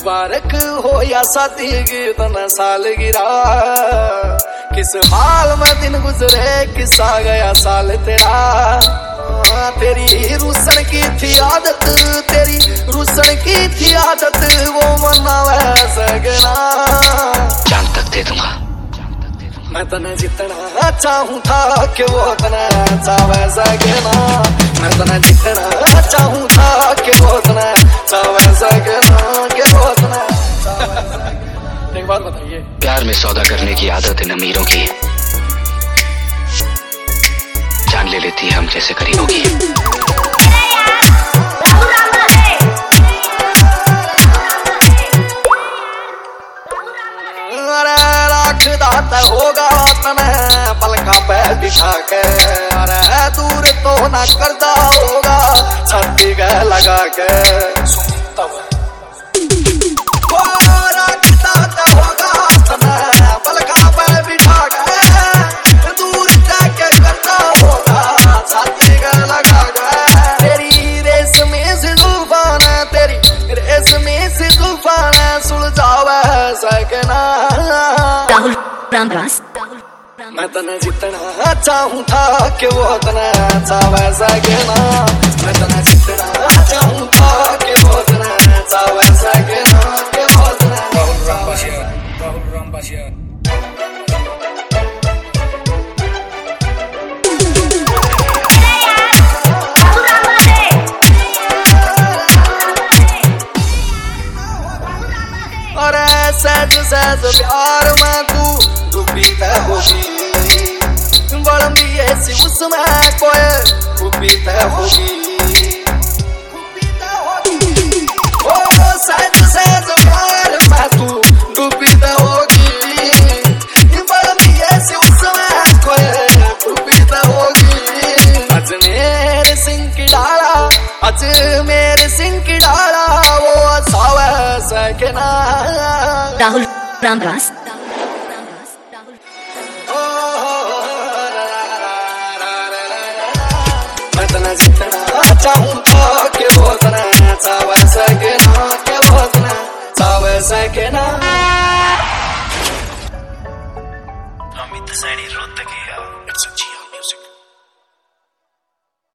मुबारक हो या शादी की तना सालगिरह, किस हाल में दिन गुजरे किसा गया साल तेरा। तेरी रूसन की थी आदत, तेरी रूसन की थी आदत, वो मनावे सगना। जान तक दे दूंगा। मैं तने जितना चाहूं था कि वो तना चावे सगना। मैं तने जितना चाहूं था कि वो तना चावे सगना, कि वो तना। एक बात बताइए, प्यार में सौदा करने की आदत इन अमीरों की, जान ले लेती है हम जैसे गरीबों की। दाता होगा तने पलका पे बिठा के, अरे दूर तो ना करता होगा छाती के लगा के। पलका पे बिठा के दूर जाके करता होगा छाती के लगा के। तेरी रेस में से तूफान है, तेरी रेस में से तूफान है, सुलझावे सकना। मैं तने जितना चाहूं था कि वो तना चावे सगना। मैं तने जितना चाहूं था कि वो तना चावे सगना, कि वो तना। राहुल रामबासिया। अरे सहज सहज प्यार में तू डूबी तय होगी, बड़मी ऐसी उसमें कोई खूबी तय होगी। ओ सहज सहज प्यार में तू डूबी तय होगी, बड़मी ऐसी उसमें कोई खूबी तय होगी। अजमेर सिंह की डाला, अजमेर सिंह की डाला, वो सावे सकना। राहुल रामदास। मैं तना जितना चाहूं था कि वो तना चावे सगना, कि वो तना चावे सगना। अमित सैनी।